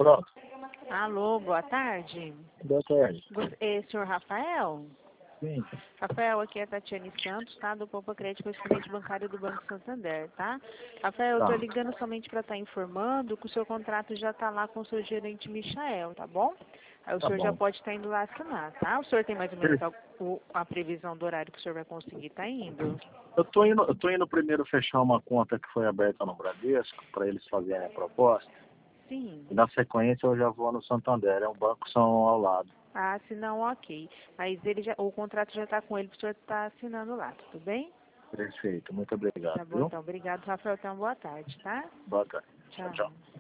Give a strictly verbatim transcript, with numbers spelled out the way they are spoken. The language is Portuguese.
Pronto. Alô, boa tarde. Boa tarde. Você, é, senhor Rafael? Sim. Rafael, aqui é a Tatiane Santos, tá? Do Poupa Crédito, correspondente bancário do Banco Santander, tá? Rafael, eu tô Tá. ligando somente para estar informando que o seu contrato já tá lá com o seu gerente Michael, tá bom? Aí o Tá senhor já bom. pode estar indo lá assinar, tá? O senhor tem mais ou menos Per- a, o- a previsão do horário que o senhor vai conseguir estar indo? Eu tô indo, eu tô indo primeiro fechar uma conta que foi aberta no Bradesco para eles fazerem a proposta. Sim. E na sequência eu já vou no Santander, é um banco são ao lado. Ah, se não, ok. Mas ele já, o contrato já está com ele, o senhor está assinando lá, tudo bem? Perfeito. Muito obrigado, Tá bom, viu? então. Obrigado, Rafael. Então, boa tarde, tá? Boa tarde. Tchau, tchau. Tchau.